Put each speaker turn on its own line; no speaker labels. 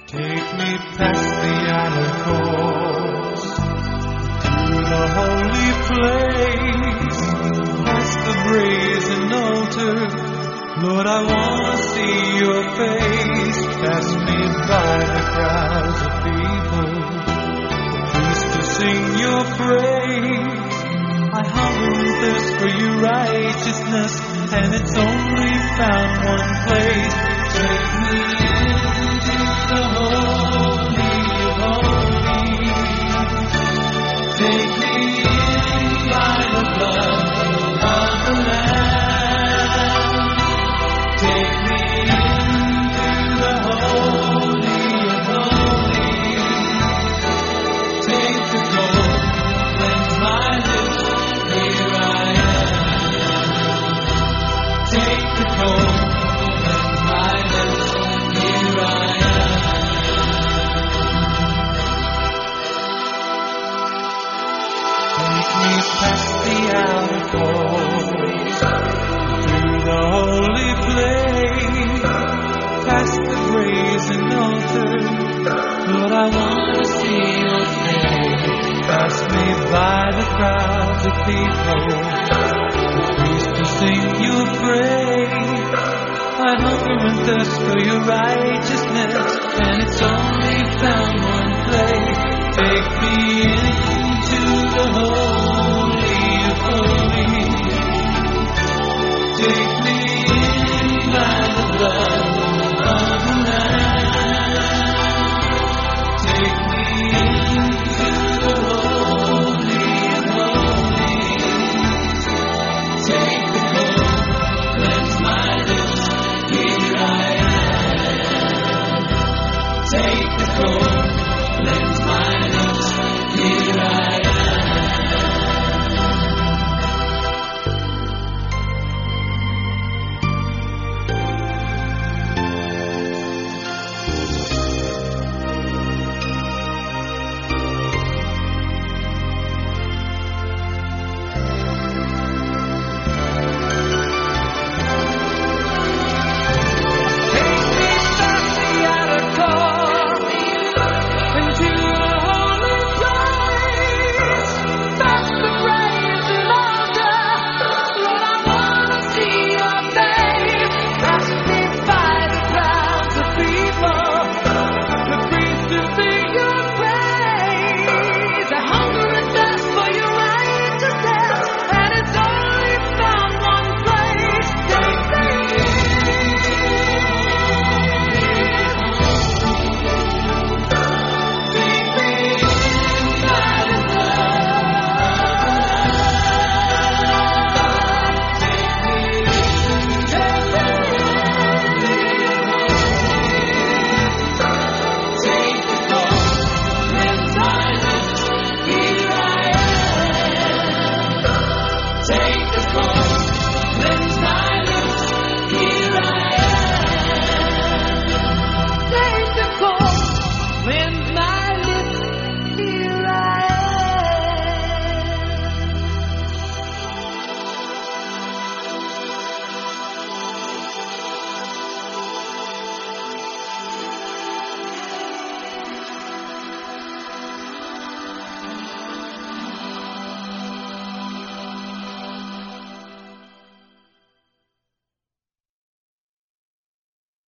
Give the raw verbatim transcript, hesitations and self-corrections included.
Take me past the outer courts, to the holy place, past the brazen altar. Lord, I want to see your face. Pass me by the crowds of people, please to sing your praise. I hunger and thirst for your righteousness, and it's only found one place. Take me into the holy of holies. Take me in by the blood of the Lamb. Take me into the holy of holies. Take the gold, cleanse my lips, here I am. Take the gold, cleanse my lips, here I am. Take me past the outer courts, through the holy place, past the brazen altar. Lord, I want to see your face. Pass me by the crowds of people, please to sing your praise. I hunger and thirst for your righteousness, and it's only found one place. Take me into the holy of holies. Take me in by the blood of the Lamb. Take me into the holy of holies. Take the gold, cleanse my lips, here I am. Take the gold, cleanse